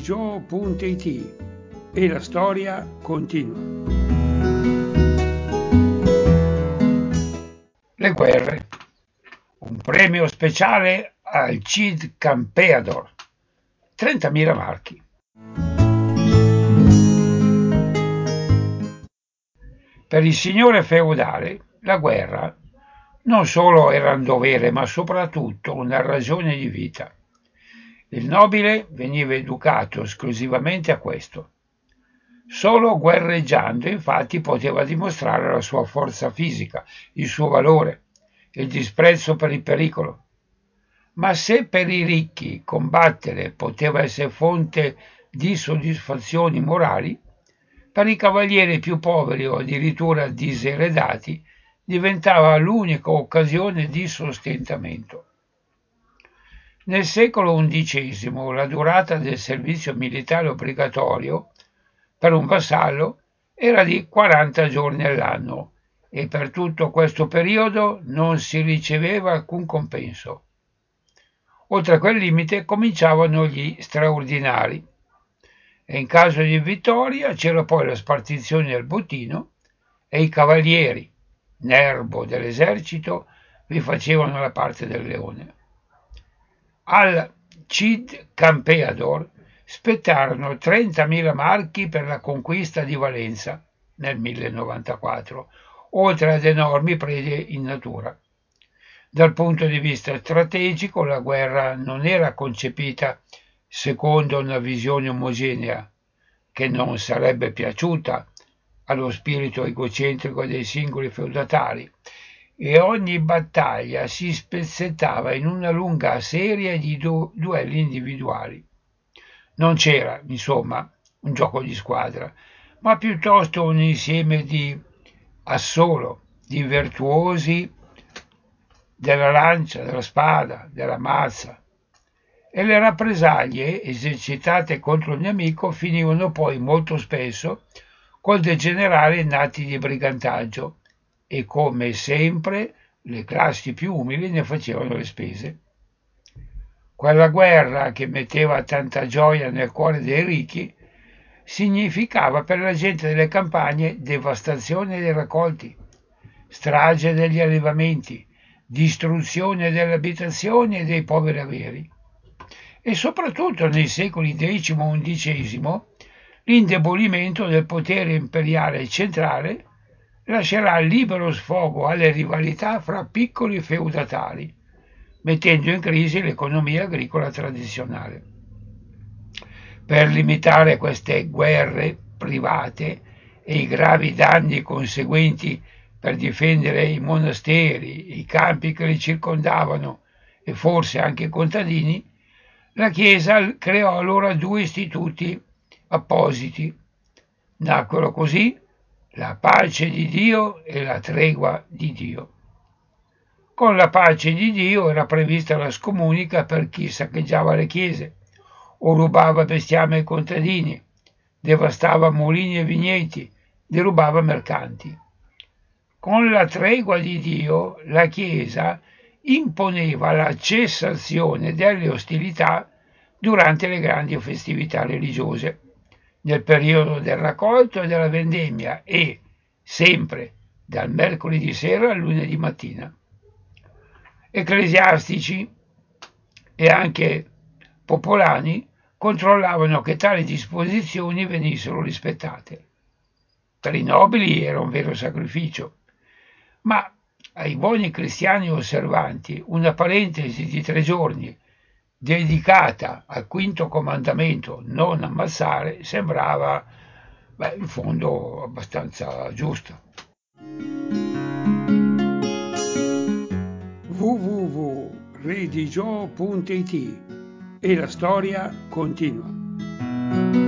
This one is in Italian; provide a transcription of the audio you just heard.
redigio.it e la storia continua. Le guerre. Un premio speciale al Cid Campeador. 30.000 marchi. Per il signore feudale la guerra non solo era un dovere, ma soprattutto una ragione di vita. Il nobile veniva educato esclusivamente a questo. Solo guerreggiando, infatti, poteva dimostrare la sua forza fisica, il suo valore, il disprezzo per il pericolo. Ma se per i ricchi combattere poteva essere fonte di soddisfazioni morali, per i cavalieri più poveri o addirittura diseredati diventava l'unica occasione di sostentamento. Nel secolo XI la durata del servizio militare obbligatorio per un vassallo era di 40 giorni all'anno e per tutto questo periodo non si riceveva alcun compenso. Oltre a quel limite cominciavano gli straordinari e in caso di vittoria c'era poi la spartizione del bottino e i cavalieri, nervo dell'esercito, vi facevano la parte del leone. Al Cid Campeador spettarono 30.000 marchi per la conquista di Valenza nel 1094, oltre ad enormi prede in natura. Dal punto di vista strategico la guerra non era concepita secondo una visione omogenea, che non sarebbe piaciuta allo spirito egocentrico dei singoli feudatari, e ogni battaglia si spezzettava in una lunga serie di duelli individuali. Non c'era, insomma, un gioco di squadra, ma piuttosto un insieme di assolo, di virtuosi della lancia, della spada, della mazza, e le rappresaglie esercitate contro il nemico finivano poi molto spesso col degenerare in atti di brigantaggio e, come sempre, le classi più umili ne facevano le spese. Quella guerra che metteva tanta gioia nel cuore dei ricchi significava per la gente delle campagne devastazione dei raccolti, strage degli allevamenti, distruzione delle abitazioni e dei poveri averi. E soprattutto nei secoli X-XI l'indebolimento del potere imperiale centrale lascerà libero sfogo alle rivalità fra piccoli feudatari, mettendo in crisi l'economia agricola tradizionale. Per limitare queste guerre private e i gravi danni conseguenti per difendere i monasteri, i campi che li circondavano e forse anche i contadini, la Chiesa creò allora due istituti appositi. Nacquero così la pace di Dio e la tregua di Dio. Con la pace di Dio era prevista la scomunica per chi saccheggiava le chiese o rubava bestiame ai contadini, devastava mulini e vigneti, derubava mercanti. Con la tregua di Dio la Chiesa imponeva la cessazione delle ostilità durante le grandi festività religiose, nel periodo del raccolto e della vendemmia e, sempre, dal mercoledì sera al lunedì mattina. Ecclesiastici e anche popolani controllavano che tali disposizioni venissero rispettate. Per i nobili era un vero sacrificio, ma ai buoni cristiani osservanti una parentesi di 3 giorni dedicata al quinto comandamento, non ammazzare, sembrava, in fondo, abbastanza giusta. www.redigio.it e la storia continua.